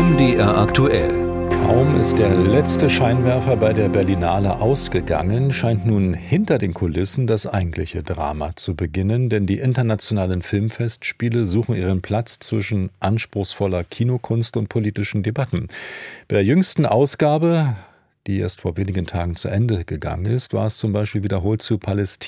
MDR aktuell. Kaum ist der letzte Scheinwerfer bei der Berlinale ausgegangen, scheint nun hinter den Kulissen das eigentliche Drama zu beginnen, denn die internationalen Filmfestspiele suchen ihren Platz zwischen anspruchsvoller Kinokunst und politischen Debatten. Bei der jüngsten Ausgabe, die erst vor wenigen Tagen zu Ende gegangen ist, war es zum Beispiel wiederholt zu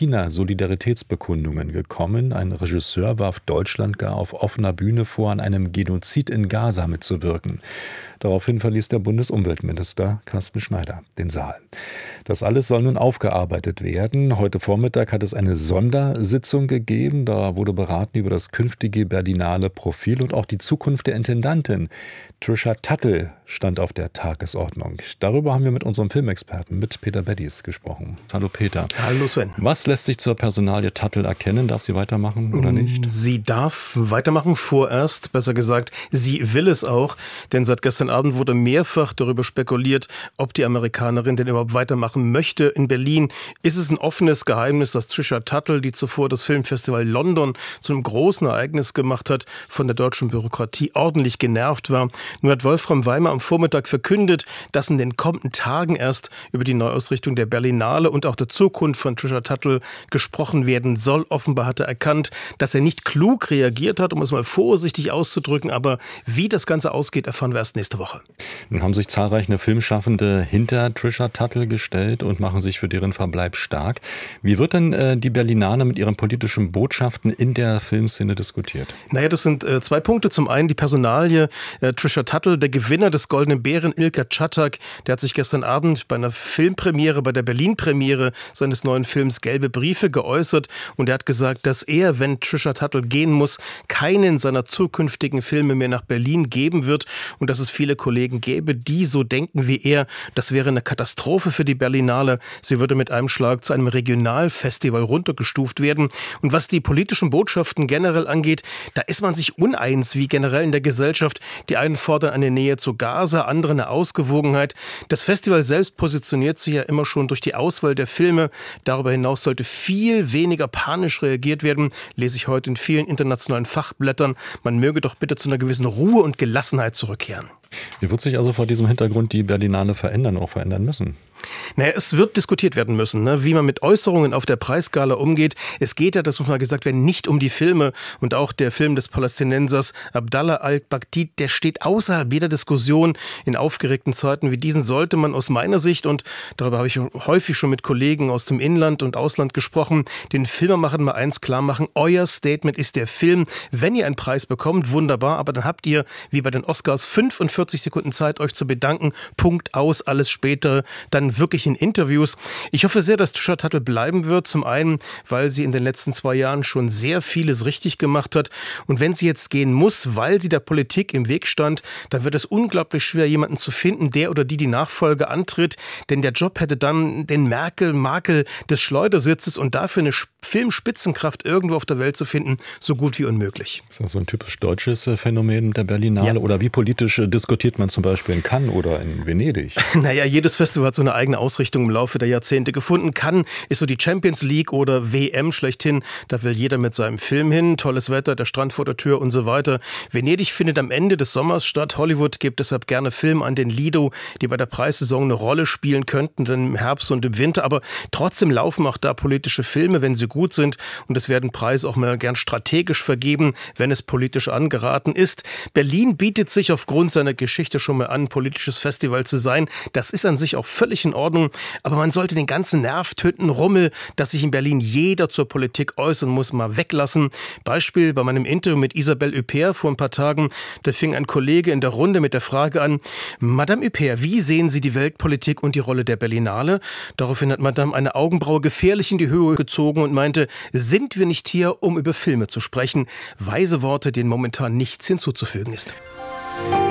Palästina-Solidaritätsbekundungen gekommen. Ein Regisseur warf Deutschland gar auf offener Bühne vor, an einem Genozid in Gaza mitzuwirken. Daraufhin verließ der Bundesumweltminister Carsten Schneider den Saal. Das alles soll nun aufgearbeitet werden. Heute Vormittag hat es eine Sondersitzung gegeben. Da wurde beraten über das künftige Berlinale Profil und auch die Zukunft der Intendantin. Trisha Tuttle stand auf der Tagesordnung. Darüber haben wir mit unserem Filmexperten, mit Peter Beddies, gesprochen. Hallo Peter. Hallo Sven. Was lässt sich zur Personalie Tuttle erkennen? Darf sie weitermachen oder nicht? Sie darf weitermachen, vorerst, besser gesagt, sie will es auch. Denn seit gestern Abend wurde mehrfach darüber spekuliert, ob die Amerikanerin denn überhaupt weitermachen möchte. In Berlin ist es ein offenes Geheimnis, dass Trisha Tuttle, die zuvor das Filmfestival London zu einem großen Ereignis gemacht hat, von der deutschen Bürokratie ordentlich genervt war. Nun hat Wolfram Weimer am Vormittag verkündet, dass in den kommenden Tagen erst über die Neuausrichtung der Berlinale und auch der Zukunft von Trisha Tuttle gesprochen werden soll. Offenbar hat er erkannt, dass er nicht klug reagiert hat, um es mal vorsichtig auszudrücken. Aber wie das Ganze ausgeht, erfahren wir erst nächste Woche. Nun haben sich zahlreiche Filmschaffende hinter Trisha Tuttle gestellt und machen sich für deren Verbleib stark. Wie wird denn die Berlinale mit ihren politischen Botschaften in der Filmszene diskutiert? Naja, das sind zwei Punkte. Zum einen die Personalie Trisha Tuttle, der Gewinner des Goldenen Bären, Ilker Çatak, der hat sich gestern Abend bei einer Filmpremiere, bei der Berlin-Premiere seines neuen Films Gelbe Briefe geäußert und er hat gesagt, dass er, wenn Trisha Tuttle gehen muss, keinen seiner zukünftigen Filme mehr nach Berlin geben wird und dass es viele Kollegen gäbe, die so denken wie er. Das wäre eine Katastrophe für die Berlinale. Sie würde mit einem Schlag zu einem Regionalfestival runtergestuft werden. Und was die politischen Botschaften generell angeht, da ist man sich uneins, wie generell in der Gesellschaft. Die einen fordern eine Nähe zu Gaza, andere eine Ausgewogenheit. Das Festival selbst positioniert sich ja immer schon durch die Auswahl der Filme. Darüber hinaus sollte viel weniger panisch reagiert werden, lese ich heute in vielen internationalen Fachblättern. Man möge doch bitte zu einer gewissen Ruhe und Gelassenheit zurückkehren. Wie wird sich also vor diesem Hintergrund die Berlinale verändern, auch verändern müssen? Naja, es wird diskutiert werden müssen, wie man mit Äußerungen auf der Preisskala umgeht. Es geht ja, das muss mal gesagt werden, nicht um die Filme. Und auch der Film des Palästinensers Abdallah al-Baghdadi, der steht außerhalb jeder Diskussion. In aufgeregten Zeiten wie diesen sollte man aus meiner Sicht, und darüber habe ich häufig schon mit Kollegen aus dem Inland und Ausland gesprochen, den Filmemachern mal eins klar machen: Euer Statement ist der Film. Wenn ihr einen Preis bekommt, wunderbar, aber dann habt ihr, wie bei den Oscars, 45 Sekunden Zeit, euch zu bedanken. Punkt, aus, alles später, dann wirklich in Interviews. Ich hoffe sehr, dass Trisha Tuttle bleiben wird. Zum einen, weil sie in den letzten 2 Jahren schon sehr vieles richtig gemacht hat. Und wenn sie jetzt gehen muss, weil sie der Politik im Weg stand, dann wird es unglaublich schwer, jemanden zu finden, der oder die Nachfolge antritt. Denn der Job hätte dann den Makel des Schleudersitzes und dafür eine Filmspitzenkraft irgendwo auf der Welt zu finden, so gut wie unmöglich. Ist das so ein typisch deutsches Phänomen der Berlinale? Ja. Oder wie politisch diskutiert man zum Beispiel in Cannes oder in Venedig? Naja, jedes Festival hat so eine eigene Ausrichtung im Laufe der Jahrzehnte gefunden. Cannes ist so die Champions League oder WM schlechthin. Da will jeder mit seinem Film hin. Tolles Wetter, der Strand vor der Tür und so weiter. Venedig findet am Ende des Sommers statt. Hollywood gibt deshalb gerne Filme an den Lido, die bei der Preissaison eine Rolle spielen könnten, dann im Herbst und im Winter. Aber trotzdem laufen auch da politische Filme, wenn sie gut sind. Und es werden Preise auch mal gern strategisch vergeben, wenn es politisch angeraten ist. Berlin bietet sich aufgrund seiner Geschichte schon mal an, ein politisches Festival zu sein. Das ist an sich auch völlig in Ordnung. Aber man sollte den ganzen nervtötenden Rummel, dass sich in Berlin jeder zur Politik äußern muss, mal weglassen. Beispiel bei meinem Interview mit Isabelle Huppert vor ein paar Tagen. Da fing ein Kollege in der Runde mit der Frage an: Madame Huppert, wie sehen Sie die Weltpolitik und die Rolle der Berlinale? Daraufhin hat Madame eine Augenbraue gefährlich in die Höhe gezogen und meinte: Sind wir nicht hier, um über Filme zu sprechen? Weise Worte, denen momentan nichts hinzuzufügen ist.